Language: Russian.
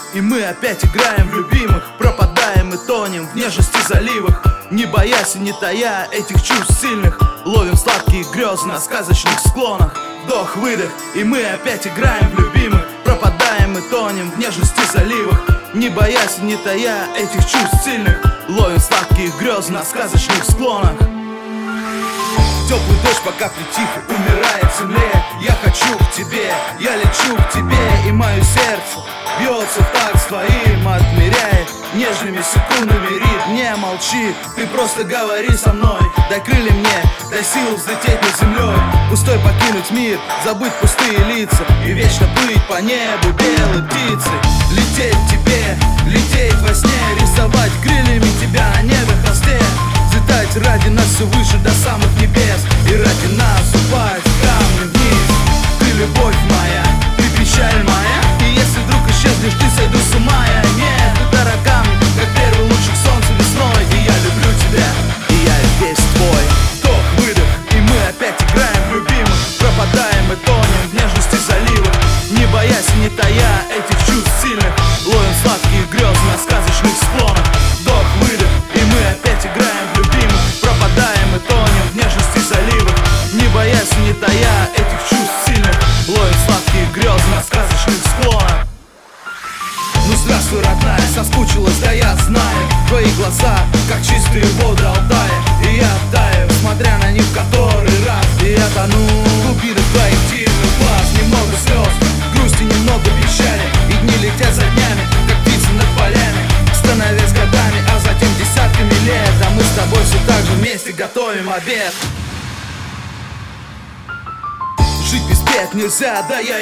и мы опять играем в любимых. Пропадаем и тонем в нежности заливах, не боясь и не тая этих чувств сильных. Ловим сладкие грезы на сказочных склонах. Вдох-выдох, и мы опять играем в любимых. Пропадаем и тонем в нежности заливах, не боясь и не тая этих чувств сильных. Ловим сладкие грезы на сказочных склонах. Теплый дождь по капле тихо умирает в земле. Я хочу к тебе, я лечу к тебе, и мое сердце бьется в такт с твоим, отмеряет нежными секундами ритм. Не молчи, ты просто говори со мной. Дай крылья мне, дай сил взлететь над землей. Пустой покинуть мир, забыть пустые лица и вечно плыть по небу белой птицей. Лететь к тебе, лететь во сне, рисовать крыльями тебя на небе холсте. Взлетать ради нас все выше до самых небес, и ради нас упасть камнем вниз. Ты любовь моя, ты печаль моя, и если вдруг исчезнешь, ты сойду с ума. Я нет, ты дорога мне, как первый лучик солнца весной. И я люблю тебя, и я весь твой. Вдох-выдох, и мы опять играем в любимых. Пропадаем и тонем в нежности заливах, не боясь и не тая этих чувств сильных. Ловим сладкие грезы на сказочных склонах. Вдох-выдох, и мы опять играем в любимых. Пропадаем и тонем в нежности заливах, не боясь и не тая этих чувств сильных. Ловим сладкие грезы на сказочных склонах. Ну здравствуй, родная, соскучилась, да я знаю. Твои глаза, как чистые воды Алтая, и я таю, смотря на них в который раз. И я тону в глубинах твоих дивных глаз. Немного слез, грусти, немного печали, и дни летят за днями, как птицы над полями, становясь годами, а затем десятками лет. А мы с тобой все так же вместе готовим обед. Жить без бед нельзя, да я